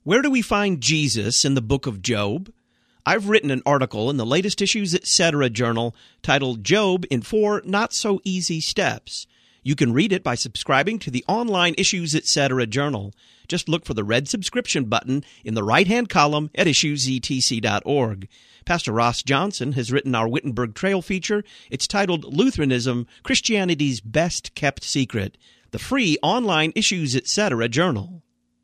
Where do we find Jesus in the book of Job? I've written an article in the latest Issues Etc. journal titled Job in 4 Not-So-Easy Steps. You can read it by subscribing to the online Issues Etc. journal. Just look for the red subscription button in the right-hand column at issuesetc.org. Pastor Ross Johnson has written our Wittenberg Trail feature. It's titled Lutheranism, Christianity's Best Kept Secret, the free online Issues Etc. journal.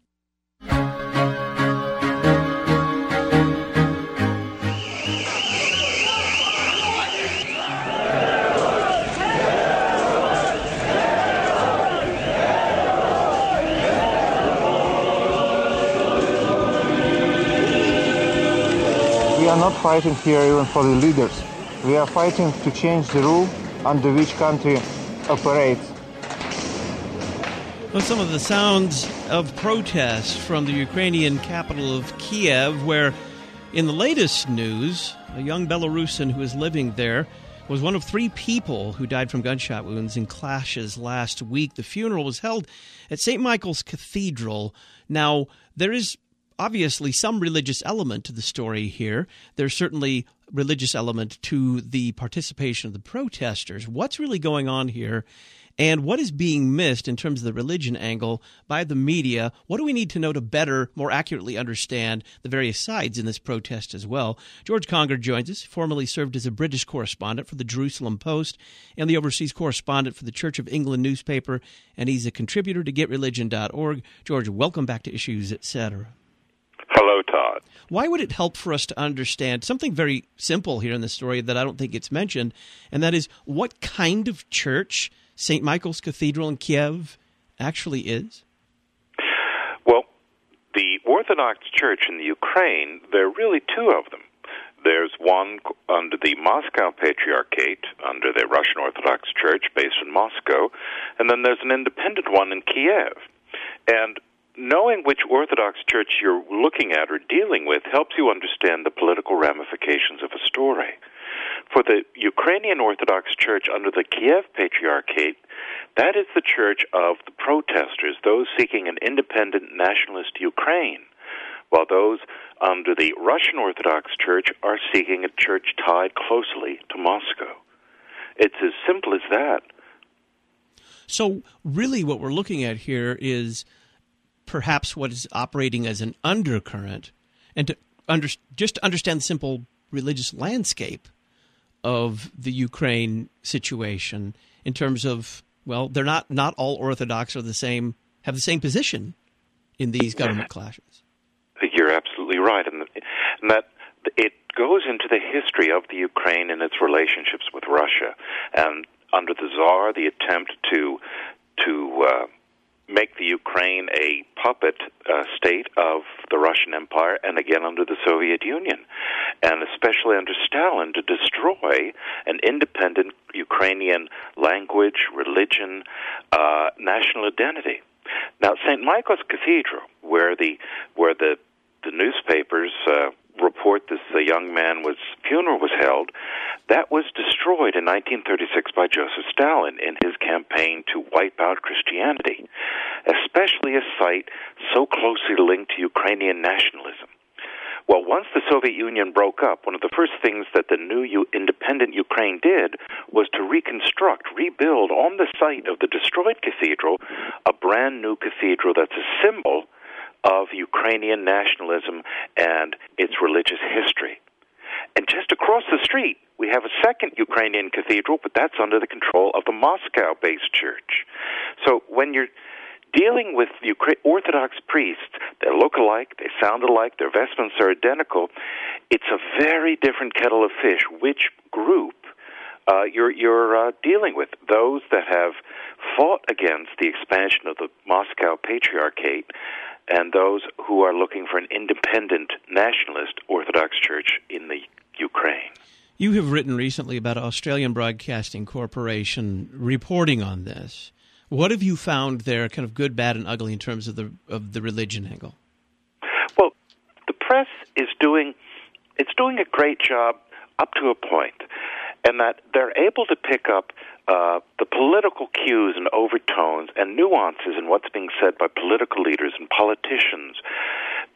We are not fighting here even for the leaders. We are fighting to change the rule under which country operates. Well, some of the sounds of protest from the Ukrainian capital of Kiev, where in the latest news, a young Belarusian who is living there was one of 3 people who died from gunshot wounds in clashes last week. The funeral was held at St. Michael's Cathedral. Now, there is obviously some religious element to the story here. There's certainly religious element to the participation of the protesters. What's really going on here, and what is being missed in terms of the religion angle by the media? What do we need to know to better, more accurately understand the various sides in this protest as well? George Conger joins us, formerly served as a British correspondent for the Jerusalem Post and the overseas correspondent for the Church of England newspaper, and he's a contributor to GetReligion.org. George, welcome back to Issues Etc. Hello, Todd. Why would it help for us to understand something very simple here in the story that I don't think gets mentioned, and that is what kind of church St. Michael's Cathedral in Kiev actually is? Well, the Orthodox Church in the Ukraine, there are really 2 of them. There's one under the Moscow Patriarchate, under the Russian Orthodox Church based in Moscow, and then there's an independent one in Kiev. And knowing which Orthodox church you're looking at or dealing with helps you understand the political ramifications of a story. For the Ukrainian Orthodox Church under the Kiev Patriarchate, that is the church of the protesters, those seeking an independent nationalist Ukraine, while those under the Russian Orthodox Church are seeking a church tied closely to Moscow. It's as simple as that. So really what we're looking at here is perhaps what is operating as an undercurrent, and to just to understand the simple religious landscape of the Ukraine situation in terms of, well, they're not all Orthodox are the same, have the same position in these government clashes. You're absolutely right, and that it goes into the history of the Ukraine and its relationships with Russia, and under the Tsar, the attempt to make the Ukraine a puppet state of the Russian Empire, and again under the Soviet Union, and especially under Stalin, to destroy an independent Ukrainian language, religion, national identity. Now, St. Michael's Cathedral, where the newspapers report this young man's funeral was held, that was destroyed in 1936 by Joseph Stalin in his campaign to wipe out Christianity, especially a site so closely linked to Ukrainian nationalism. Well, once the Soviet Union broke up, one of the first things that the new independent Ukraine did was to rebuild on the site of the destroyed cathedral, a brand new cathedral that's a symbol of Ukrainian nationalism and its religious history. And just across the street, we have a second Ukrainian cathedral, but that's under the control of the Moscow-based church. So when you're dealing with Orthodox priests, they look alike, they sound alike, their vestments are identical, it's a very different kettle of fish which group you're dealing with. Those that have fought against the expansion of the Moscow Patriarchate, and those who are looking for an independent nationalist Orthodox church in the Ukraine. You have written recently about Australian Broadcasting Corporation reporting on this. What have you found there, kind of good, bad, and ugly in terms of the religion angle? Well, the press is doing a great job up to a point, and that they're able to pick up the political cues and overtones and nuances in what's being said by political leaders and politicians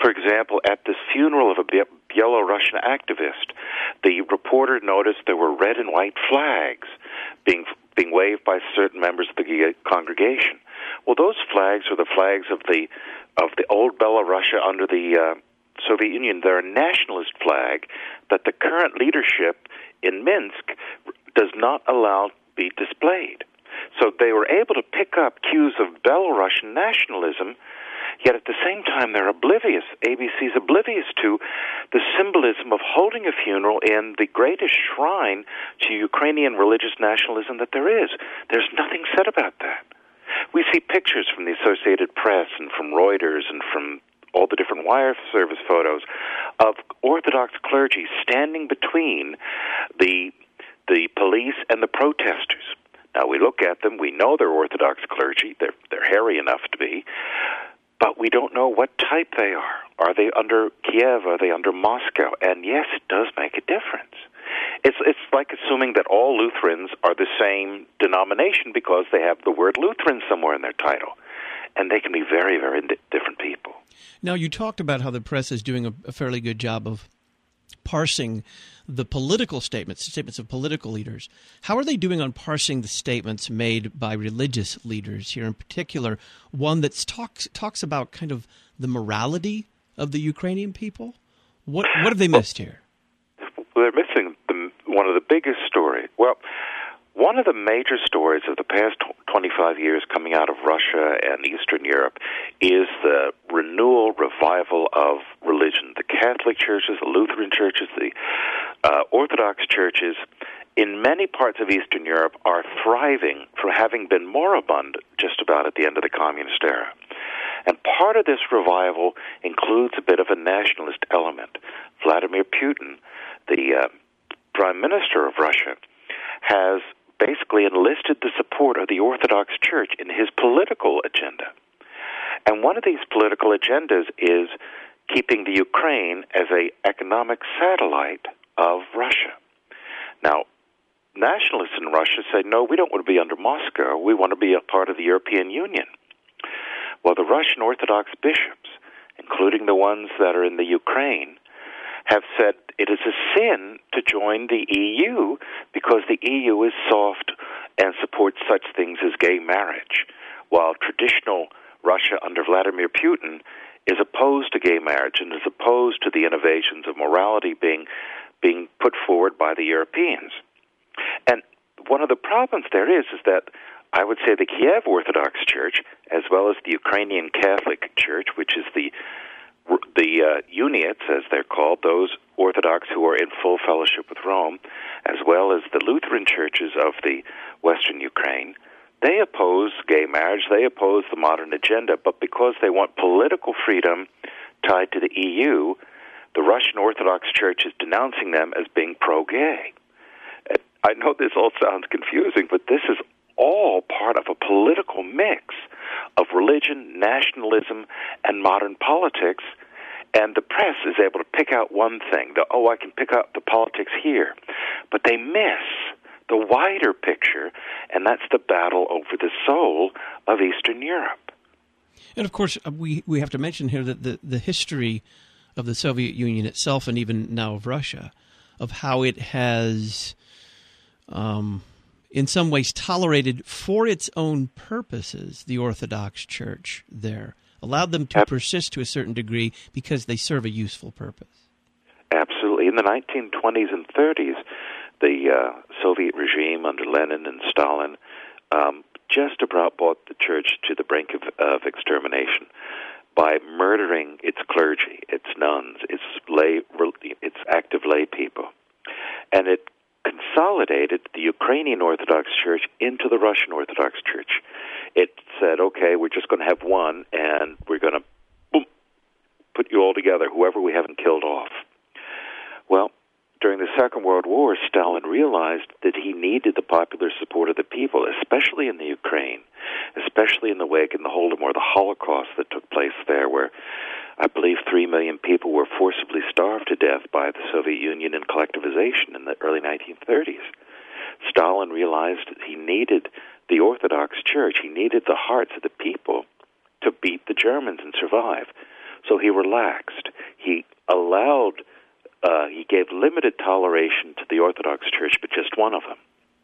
For example, at this funeral of a Belarusian activist, the reporter noticed there were red and white flags being waved by certain members of the congregation. Well, those flags are the flags of the old Belarusia under the Soviet Union. They're a nationalist flag that the current leadership in Minsk does not allow to be displayed. So they were able to pick up cues of Belarusian nationalism, yet at the same time they're oblivious, ABC's oblivious to the symbolism of holding a funeral in the greatest shrine to Ukrainian religious nationalism that there is. There's nothing said about that. We see pictures from the Associated Press and from Reuters and from all the different wire service photos of Orthodox clergy standing between the police and the protesters. Now, we look at them, we know they're Orthodox clergy, they're hairy enough to be, but we don't know what type they are. Are they under Kiev? Are they under Moscow? And yes, it does make a difference. It's like assuming that all Lutherans are the same denomination because they have the word Lutheran somewhere in their title. And they can be very, very different people. Now, you talked about how the press is doing a fairly good job of parsing the political statements of political leaders. How are they doing on parsing the statements made by religious leaders here, in particular, one that talks about kind of the morality of the Ukrainian people? What have they missed here? Well, they're missing one of the biggest stories. Well, one of the major stories of the past 25 years coming out of Russia and Eastern Europe is the revival of religion. The Catholic churches, the Lutheran churches, the Orthodox churches in many parts of Eastern Europe are thriving for having been moribund just about at the end of the communist era. And part of this revival includes a bit of a nationalist element. Vladimir Putin, the Prime Minister of Russia, has basically enlisted the support of the Orthodox Church in his political agenda. And one of these political agendas is keeping the Ukraine as an economic satellite of Russia. Now, nationalists in Russia say, no, we don't want to be under Moscow. We want to be a part of the European Union. Well, the Russian Orthodox bishops, including the ones that are in the Ukraine, have said it is a sin to join the EU because the EU is soft and supports such things as gay marriage, while traditional Russia under Vladimir Putin is opposed to gay marriage and is opposed to the innovations of morality being put forward by the Europeans. And one of the problems there is that I would say the Kiev Orthodox Church, as well as the Ukrainian Catholic Church, which is the Uniates, as they're called, those Orthodox who are in full fellowship with Rome, as well as the Lutheran churches of the Western Ukraine, they oppose gay marriage, they oppose the modern agenda, but because they want political freedom tied to the EU, the Russian Orthodox Church is denouncing them as being pro-gay. I know this all sounds confusing, but this is all part of a political mix of religion, nationalism, and modern politics, and the press is able to pick out one thing. I can pick out the politics here. But they miss the wider picture, and that's the battle over the soul of Eastern Europe. And, of course, we have to mention here that the history of the Soviet Union itself, and even now of Russia, of how it has in some ways tolerated for its own purposes the Orthodox Church there, allowed them to persist to a certain degree because they serve a useful purpose. Absolutely. In the 1920s and 30s, the Soviet regime under Lenin and Stalin just about brought the church to the brink of extermination by murdering its clergy, its nuns, its active lay people. And it consolidated the Ukrainian Orthodox Church into the Russian Orthodox Church. It said, okay, we're just going to have one, and we're going to put you all together, whoever we haven't killed off. Well, during the Second World War, Stalin realized that he needed the popular support of the people, especially in the Ukraine, especially in the wake and the Holodomor, the Holocaust that took place there, where I believe 3 million people were forcibly starved to death by the Soviet Union in collectivization in the early 1930s. Stalin realized he needed the Orthodox Church, he needed the hearts of the people to beat the Germans and survive. So he relaxed. he gave limited toleration to the Orthodox Church, but just one of them.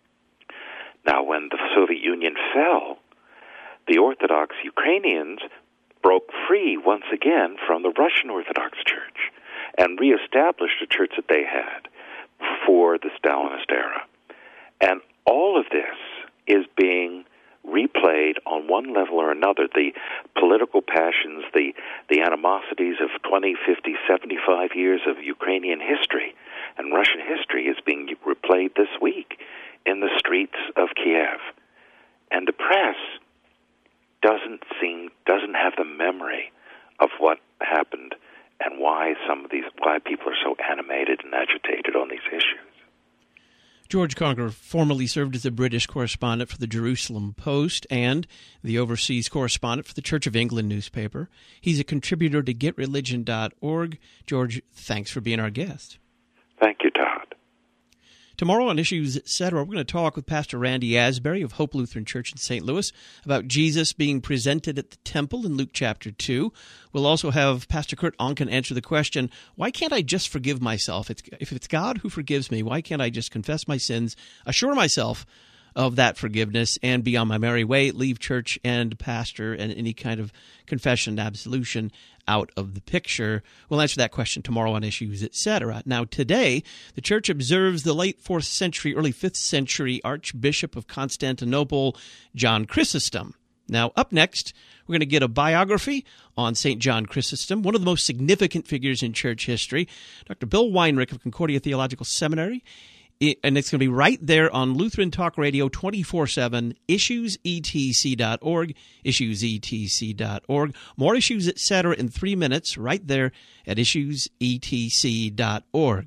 Now, when the Soviet Union fell, the Orthodox Ukrainians broke free once again from the Russian Orthodox Church and reestablished a church that they had before the Stalinist era. And all of this is being replayed on one level or another. The political passions, the animosities of 20, 50, 75 years of Ukrainian history and Russian history is being replayed this week in the streets of Kiev. And the press doesn't have the memory of what happened and why people are so animated and agitated on these issues. George Conger formerly served as a British correspondent for the Jerusalem Post and the overseas correspondent for the Church of England newspaper. He's a contributor to GetReligion.org. George, thanks for being our guest. Thank you, Todd. Tomorrow on Issues, Etc., we're going to talk with Pastor Randy Asbury of Hope Lutheran Church in St. Louis about Jesus being presented at the temple in Luke chapter 2. We'll also have Pastor Kurt Onken answer the question, why can't I just forgive myself? If it's God who forgives me, why can't I just confess my sins, assure myself of that forgiveness, and be on my merry way, leave church and pastor and any kind of confession and absolution out of the picture? We'll answer that question tomorrow on Issues, Etc. Now, today, the church observes the late 4th century, early 5th century Archbishop of Constantinople, John Chrysostom. Now, up next, we're going to get a biography on St. John Chrysostom, one of the most significant figures in church history. Dr. Bill Weinrich of Concordia Theological Seminary. And it's going to be right there on Lutheran Talk Radio 24/7, issuesetc.org, issuesetc.org. More Issues, Etc. in 3 minutes right there at issuesetc.org.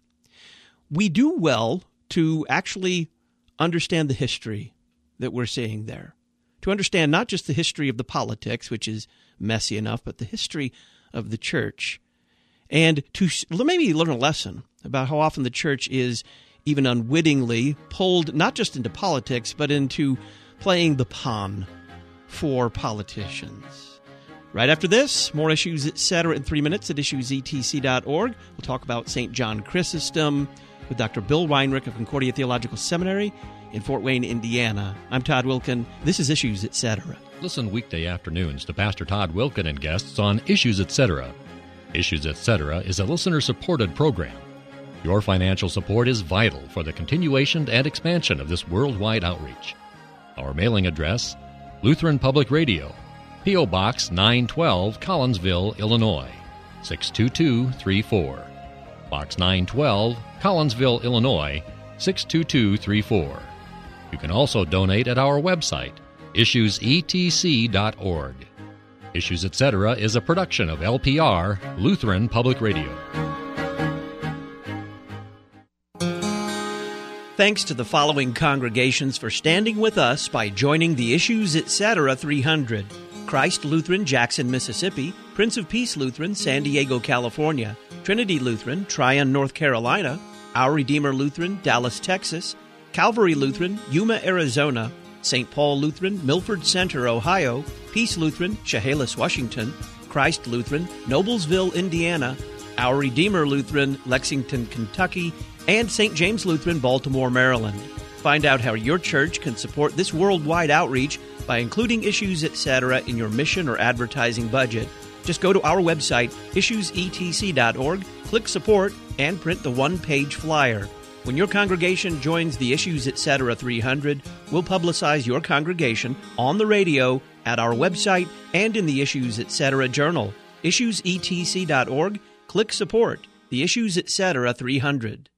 We do well to actually understand the history that we're seeing there, to understand not just the history of the politics, which is messy enough, but the history of the church, and to maybe learn a lesson about how often the church is even unwittingly pulled not just into politics, but into playing the pawn for politicians. Right after this, more Issues, Etc. in 3 minutes at issuesetc.org. We'll talk about St. John Chrysostom with Dr. Bill Weinrich of Concordia Theological Seminary in Fort Wayne, Indiana. I'm Todd Wilkin. This is Issues, Etc. Listen weekday afternoons to Pastor Todd Wilkin and guests on Issues, Etc. Issues, Etc. is a listener-supported program. Your financial support is vital for the continuation and expansion of this worldwide outreach. Our mailing address, Lutheran Public Radio, P.O. Box 912, Collinsville, Illinois, 62234. Box 912, Collinsville, Illinois, 62234. You can also donate at our website, issuesetc.org. Issues, Etc. is a production of LPR, Lutheran Public Radio. Thanks to the following congregations for standing with us by joining the Issues, Etc. 300. Christ Lutheran, Jackson, Mississippi. Prince of Peace Lutheran, San Diego, California. Trinity Lutheran, Tryon, North Carolina. Our Redeemer Lutheran, Dallas, Texas. Calvary Lutheran, Yuma, Arizona. St. Paul Lutheran, Milford Center, Ohio. Peace Lutheran, Chehalis, Washington. Christ Lutheran, Noblesville, Indiana. Our Redeemer Lutheran, Lexington, Kentucky. And St. James Lutheran, Baltimore, Maryland. Find out how your church can support this worldwide outreach by including Issues, Etc. in your mission or advertising budget. Just go to our website, issuesetc.org, click Support, and print the one-page flyer. When your congregation joins the Issues, Etc. 300, we'll publicize your congregation on the radio, at our website, and in the Issues, Etc. journal. issuesetc.org, click Support, the Issues, Etc. 300.